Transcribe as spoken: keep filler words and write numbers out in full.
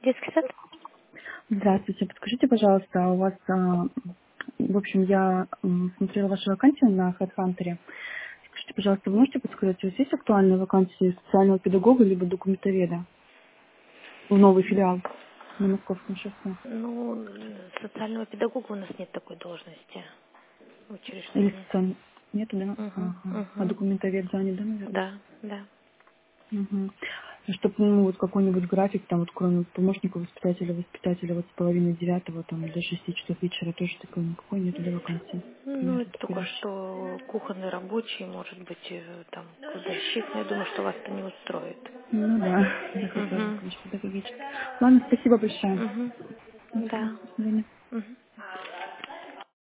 Детский сад? Здравствуйте, подскажите, пожалуйста, а у вас, а, в общем, я м, смотрела ваши вакансии на HeadHunter. Скажите, пожалуйста, вы можете подсказать, у вас есть актуальные вакансии социального педагога либо документоведа в новый филиал на Московском шоссе? Ну, социального педагога у нас нет такой должности в Или учреждении. социальный? Нету, да? Угу, Ага. А угу. документовед занят, да, наверное? Да, да. Угу. Чтобы, ну, вот какой-нибудь график, там, вот, кроме помощника воспитателя, воспитателя, вот с половины девятого, там, до шести часов вечера, тоже такой никакой нету, да, вакансии? Ну, Нету это такой только вещи. что кухонный рабочий, может быть, э, там, кладовщик. Я думаю, что вас это не устроит. Ну да, я хотела бы, Угу, конечно, педагогически. Ладно, спасибо большое. угу. Спасибо, Да. до свидания. Угу.